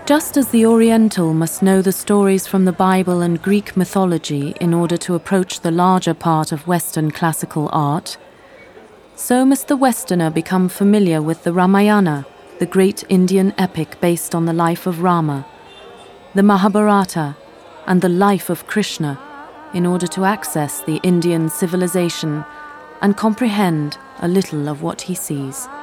Just as the Oriental must know the stories from the Bible and Greek mythology in order to approach the larger part of Western classical art, so must the Westerner become familiar with the Ramayana, the great Indian epic based on the life of Rama, the Mahabharata, and the life of Krishna, in order to access the Indian civilization and comprehend a little of what he sees.